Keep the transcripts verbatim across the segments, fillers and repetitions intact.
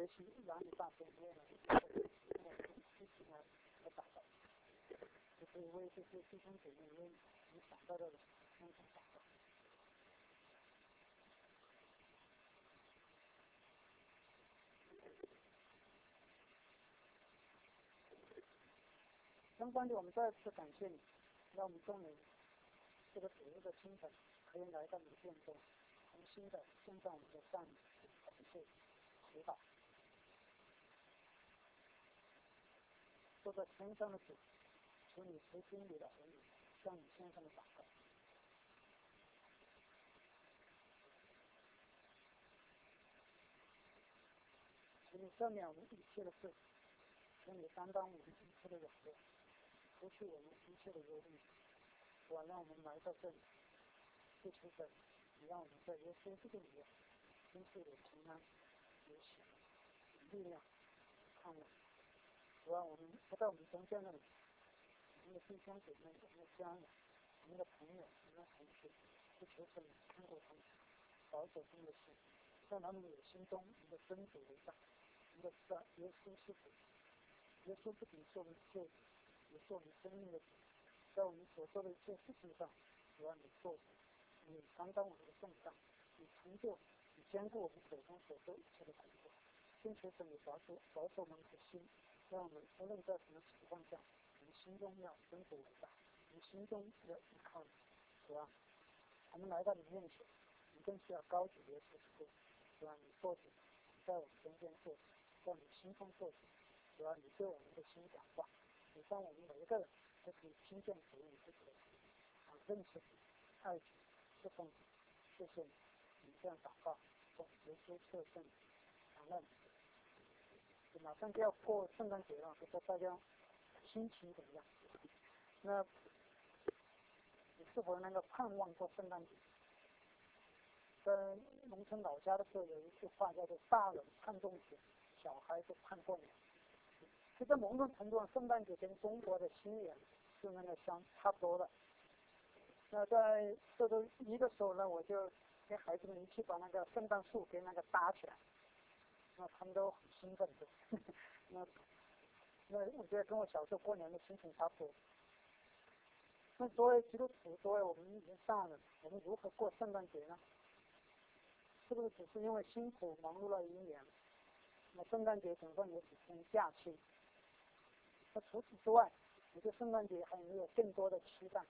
西原理大学里面的那个机器来来找到，就是为这些弟兄姐妹为你想到的那种祷告。相关的，我们再次感谢你，让我们众人这个主日的清晨可以来到你的殿中，重新的献上我们的赞美、感谢、祈祷。坐在天上的主，求你垂听你的儿女向你献上的祷告。求你赦免我们一切的罪，求你担当我们一切的软弱，除去我们一切的忧虑。主啊，让我们来到这里，祈求着你让我们在耶稣基督里面真是有平安、有喜乐、有力量、盼望。主啊，我们不在我们中间的人，我们的弟兄姐妹、我们的家人、我们的朋友、我们的同学，祈求着你看过他们，保守他们的心，让他们有心中你的真主为大，你的知道耶稣是主。耶稣不仅是我们的救主，也是我们生命的主。在我们所做的一切事情上，主要你做主，你担当我们的重担，你成就，你兼顾我们手中所做一切的工作，并且是你保守保守我们的心，让我们无论在什么情况下，我们心中要真主为大，我们心中要依靠你。主啊，我们来到你面前，你更是要高举耶稣基督。主啊，你做主，你在我们中间做主，在我们心中做主。主啊，你对我们的心讲话，你让我们每一个人都可以听见主你自己的心，啊，认识主、爱主、侍奉主。谢谢你，你这样祷告，奉耶稣特圣承认。马上就要过圣诞节了，不知道大家心情怎么样？那你是否能够盼望过圣诞节？在农村老家的时候，有一句话叫做“大人盼冬节，小孩子盼过年”。其实某种程度上，圣诞节跟中国的新年是那个相差不多的。那在这周一的时候呢，我就跟孩子们一起把那个圣诞树给那个搭起来，那他们都很兴奋的。那那我觉得跟我小时候过年的心情差不多。那作为基督徒，作为我们一群大人，我们如何过圣诞节呢？是不是只是因为辛苦忙碌了一年，那圣诞节总算有几天假期？那除此之外，你对圣诞节还有没有更多的期待？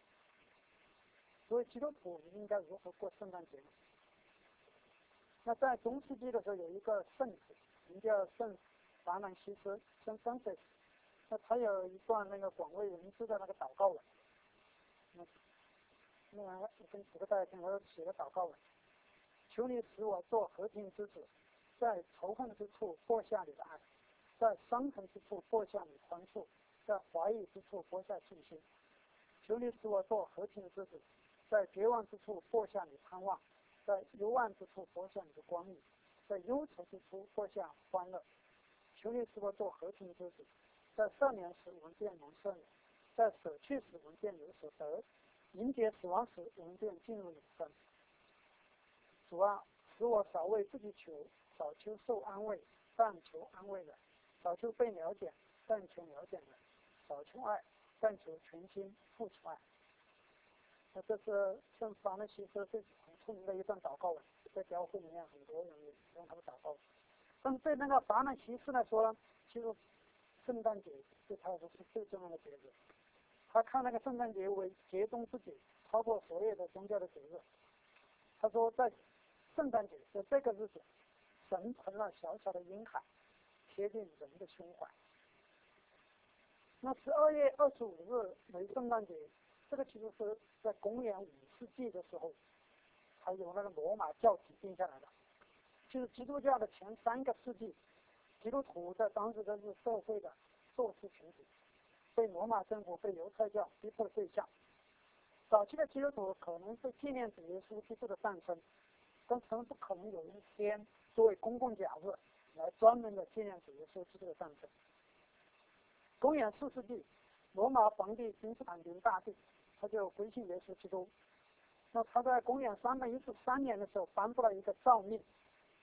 作为基督徒，我们应该如何过圣诞节呢？那在中世纪的时候，有一个圣子，名叫圣法兰西斯，圣 Francis。那他有一段那个广为人知的那个祷告文。那那我跟几个大家听，他写的祷告文：求你使我做和平之子，在仇恨之处播下你的爱，在伤痕之处播下你宽恕，在怀疑之处播下信心。求你使我做和平之子，在绝望之处播下你盼望，在幽暗之处播下你的光明，在忧愁之处播下欢乐。求你使我做和平之子，在赦免时我们便能赦免，在舍去时我们便有所得，迎接死亡时我们便进入永生。主啊，使我少为自己求，少求受安慰，但求安慰人；少求被了解，但求了解人；少求爱，但求全心付出爱。那这是圣法兰西斯最很出名的一段祷告文，在教会里面很多人用他的祷告文。但是对那个法兰西斯来说呢，其实圣诞节对他来说是最重要的节日。他看那个圣诞节为节中之节，超过所有的宗教的节日。他说，在圣诞节在这个日子，神成了小小的婴孩，贴近人的胸怀。那十二月二十五日为圣诞节，这个其实是在公元五世纪的时候，才有那个罗马教廷定下来的。就是基督教的前三个世纪，基督徒在当时的是社会的弱势群体，被罗马政府、被犹太教逼迫的对象。早期的基督徒可能是纪念主耶稣基督的诞生，但是不可能有一天作为公共假日来专门的纪念主耶稣基督的诞生。公元四世纪，罗马皇帝君士坦丁大帝他就归信耶稣基督。那他在公元三百一十三年的时候颁布了一个诏命，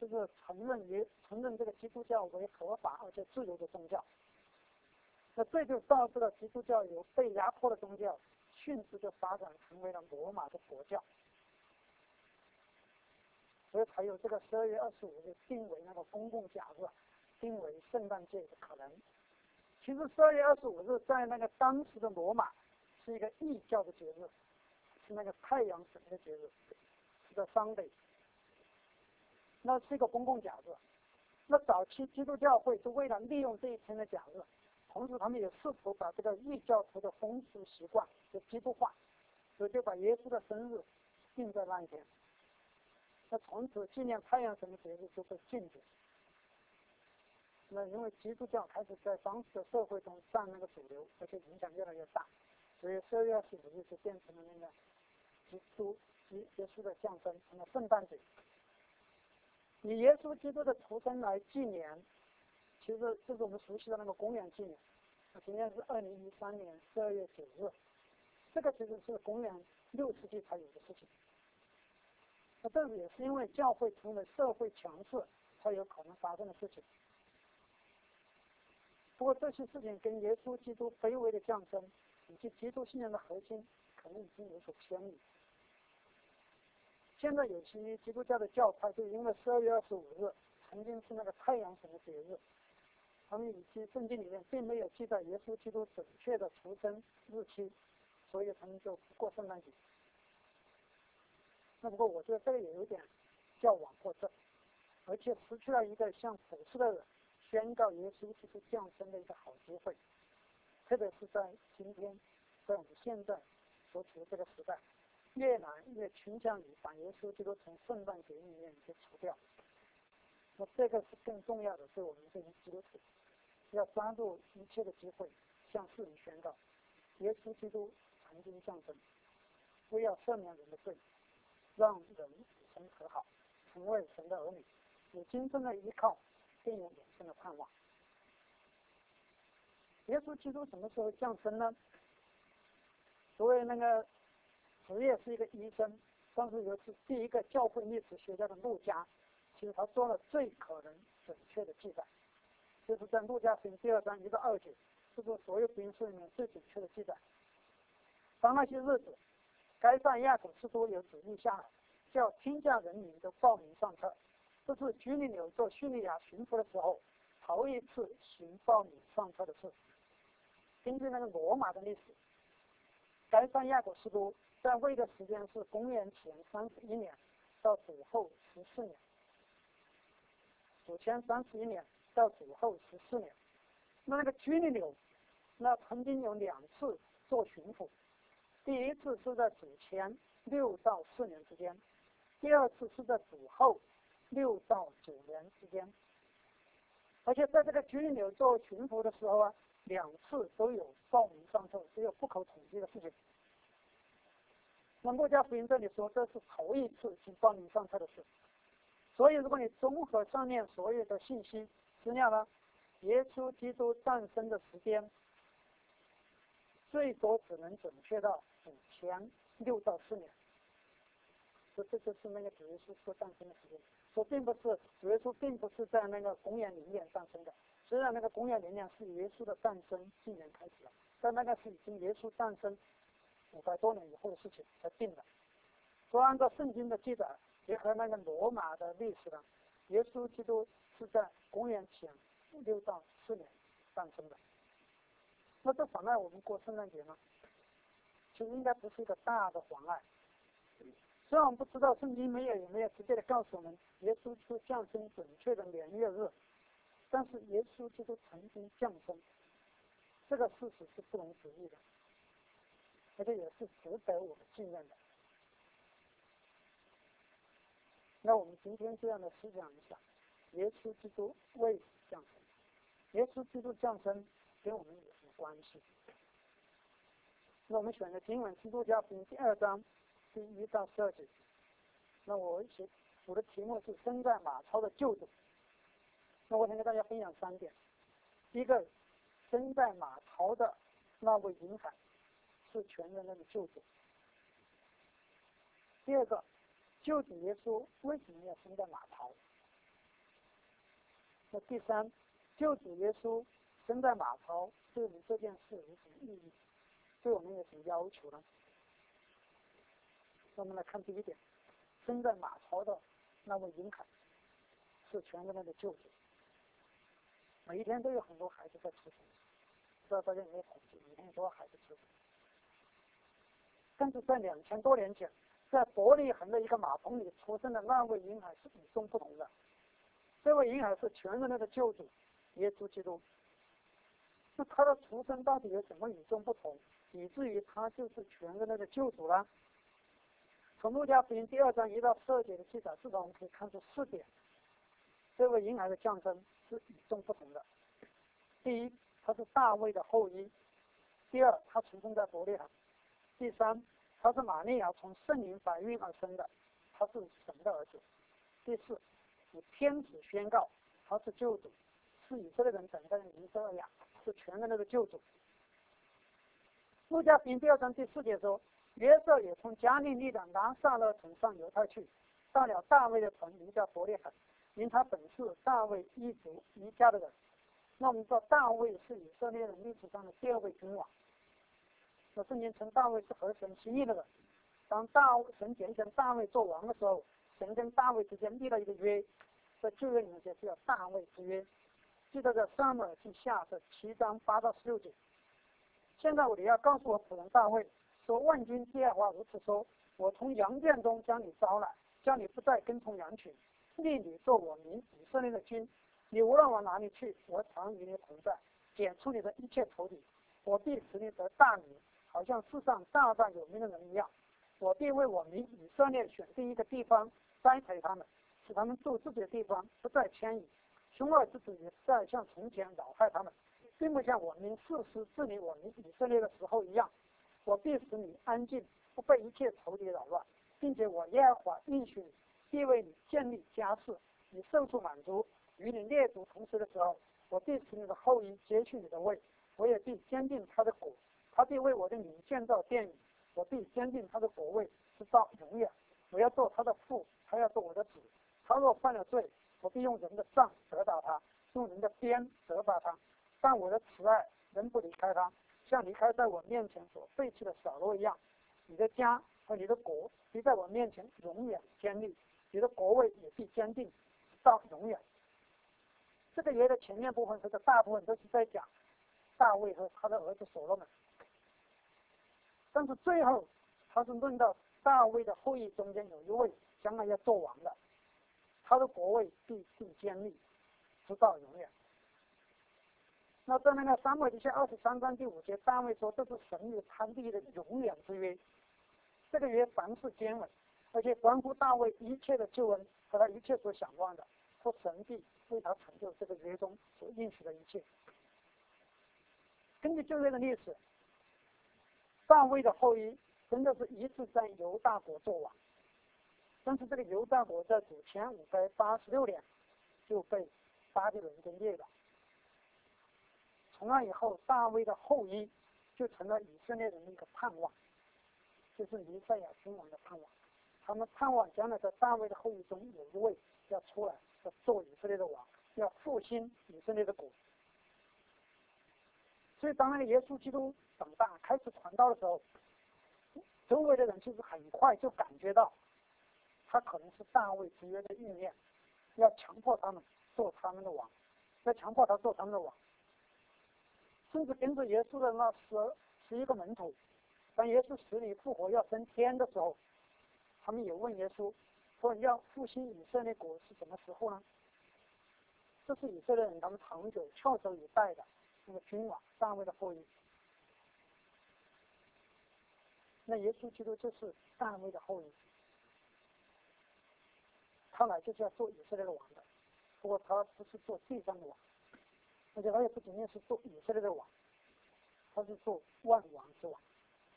就是承认也承认这个基督教为合法而且自由的宗教。那这就导致了基督教由被压迫的宗教迅速就发展成为了罗马的国教，所以才有这个十二月二十五日定为那个公共假日，定为圣诞节的可能。其实十二月二十五日在那个当时的罗马是一个异教的节日，是那个太阳神的节日，是个 Sunday， 那是一个公共假日。那早期基督教会是为了利用这一天的假日，同时他们也试图把这个异教徒的风俗习惯就基督化，所以就把耶稣的生日定在那一天。那从此纪念太阳神的节日就被禁止。那因为基督教开始在当时的社会中占那个主流，而且影响越来越大，所以十二月二十五日就变成了那个基督耶稣的降生，成了圣诞节。以耶稣基督的出生来纪念，其实就是我们熟悉的那个公元纪年。今天是二零一三年十二月九日，这个其实是公元六世纪才有的事情。那这也是因为教会成为社会强势才有可能发生的事情。不过这些事情跟耶稣基督卑微的降生以及基督信仰的核心可能已经有所偏离。现在有些基督教的教派就因为十二月二十五日曾经是那个太阳神的节日，他们以及圣经里面并没有记载耶稣基督准确的出生日期，所以他们就不过圣诞节。那不过我觉得这个也有点矫枉过正，而且失去了一个向普世的人宣告耶稣基督降生的一个好机会，特别是在今天，在我们现在所处的这个时代，越来越倾向于把耶稣基督从圣诞节里面给除掉。那这个是更重要的，对我们这些基督徒要抓住一切的机会，向世人宣告耶稣基督曾经降生，为要赦免人的罪，让人与神和好，成为神的儿女，有今生的依靠，更有永生的盼望。耶稣基督什么时候降生呢？所谓那个职业是一个医生，但是又是第一个教会历史学家的路加，其实他做了最可能准确的记载，就是在路加福音第二章一到二节，这是所有福音书里面最准确的记载。当那些日子，该撒亚古斯都有旨意下来，叫天下人民都报名上册。这是居里纽做叙利亚巡抚的时候头一次行报名上册的事。根据那个罗马的历史，该撒亚古斯都在位的时间是公元前三十一年到主后十四年，主前三十一年到主后十四年。那个居里纽，那曾经有两次做巡抚，第一次是在主前六到四年之间，第二次是在主后六到九年之间。而且在这个居里纽做巡抚的时候啊，两次都有报名上册，只有不可统计的事情。那路加福音这里说这是头一次行报名上册的事，所以如果你综合上面所有的信息资料呢，耶稣基督诞生的时间最多只能准确到主前六到四年，这这就是那个主耶稣诞生的时间。说并不是主耶稣并不是在那个公元零年诞生的，虽然那个公元零年是耶稣的诞生纪年开始了，但那个是已经耶稣诞生五百多年以后的事情才定的。说按照圣经的记载，结合那个罗马的历史呢，耶稣基督是在公元前六到四年诞生的。那这妨碍我们过圣诞节吗？其实应该不是一个大的妨碍。虽然我们不知道圣经没有有没有直接的告诉我们耶稣基督降生准确的年月日，但是耶稣基督曾经降生，这个事实是不容置疑的，而且也是值得我们纪念的。那我们今天这样的思想一下，耶稣基督为什么降生？耶稣基督降生跟我们有什么关系？那我们选的经文是路加福音第二章第一到十二节。那我写我的题目是生在马槽的救主。那我想跟大家分享三点。第一个，生在马槽的那位婴孩是全人类的救主。第二个，救主耶稣为什么要生在马槽？ 那第三，救主耶稣生在马槽，对我们这件事有什么意义？对我们有什么要求呢？我们来看第一点，生在马槽的那位婴孩是全人类的救主。每一天都有很多孩子在出生，不知道大家有没有统计，每天有多少孩子出生？但是在两千多年前，在伯利恒的一个马棚里出生的那位婴孩是与众不同的。这位婴孩是全人类的救主，耶稣基督。那他的出生到底有什么与众不同，以至于他就是全人类的救主呢？从路加福音第二章一到十二节的记载，至少我们可以看出四点，这位婴孩的降生是与众不同的。第一，他是大卫的后裔；第二，他出生在伯利恒；第三，他是玛利亚从圣灵怀孕而生的，他是神的儿子；第四，以天使宣告他是救主，是以色列人等待的弥赛亚，是全人类的救主。路加福音第二章第四节说，约瑟也从加利利的拿撒勒城上犹太去，到了大卫的城，名叫伯利恒，因他本是大卫一族一家的人。那我们知道大卫是以色列人历史上的第二位君王。那圣经称大卫是合神心意的人。当大神拣选大卫做王的时候，神跟大卫之间立了一个约，在旧约里面就叫大卫之约。记得在撒母耳记下的七章八到十六节。现在我要告诉我仆人大卫说，万军之耶和华如此说，我从羊圈中将你招来，叫你不再跟从羊群，立你做我民以色列的君。你无论往哪里去，我常与你同在，剪除你的一切仇敌。我必使你得大名，好像世上大大有名的人一样。我必为我民以色列选定一个地方，栽培他们，使他们住自己的地方，不再迁移。凶恶之子也不再像从前扰害他们，并不像我民世时治理我民以色列的时候一样。我必使你安静，不被一切仇敌扰乱，并且我耶和华应许你，必为你建立家室，你受处满足。与你列祖同时的时候，我必使你的后裔接续你的位，我也必坚定他的国，他必为我的名建造殿宇，我必坚定他的国位直到永远。我要做他的父，他要做我的子。他若犯了罪，我必用人的杖责打他，用人的鞭责罚他。但我的慈爱仍不离开他，像离开在我面前所废弃的扫罗一样。你的家和你的国必在我面前永远坚立，你的国位也必坚定直到永远。这个约的前面部分和大部分都是在讲大卫和他的儿子所罗门，但是最后他是论到大卫的后裔中间有一位将来要做王的，他的国位必定坚立直到永远。那在那个撒母耳记下二十三章第五节，大卫说这是神与他立的永远之约。这个约凡事坚稳，而且关乎大卫一切的救恩和他一切所想望的，说神必为他成就这个约中所应许的一切。根据旧约的历史，大卫的后裔真的是一直在犹大国做王，但是这个犹大国在主前五百八十六年就被巴比伦给灭了。从那以后，大卫的后裔就成了以色列人的一个盼望，就是弥赛亚君王的盼望。他们盼望将来在大卫的后裔中有一位要出来，要做以色列的王，要复兴以色列的国。所以当那个耶稣基督长大开始传道的时候，周围的人其实很快就感觉到他可能是大卫之约的预言，要强迫他们做他们的王，要强迫他做他们的王。甚至跟着耶稣的那十十一个门徒，当耶稣死里复活要升天的时候，他们也问耶稣说，要复兴以色列国是什么时候呢？这是以色列人他们长久翘首以待的那个君王大卫的后裔。那耶稣基督就是大卫的后裔，他来就是要做以色列的王的，不过他不是做地上的王，而且他也不仅仅是做以色列的王，他是做万王之王。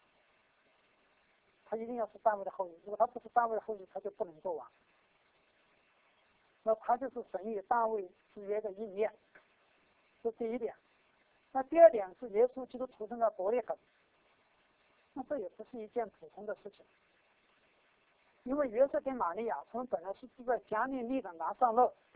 他一定要是大卫的后裔，如果他不是大卫的后裔，他就不能做王。那他就是神与大卫之约的应验，这是第一点。那第二点是耶稣基督出生在伯利恒，那这也不是一件普通的事情，因为约瑟跟玛利亚他们本来是住在加利利的拿撒勒，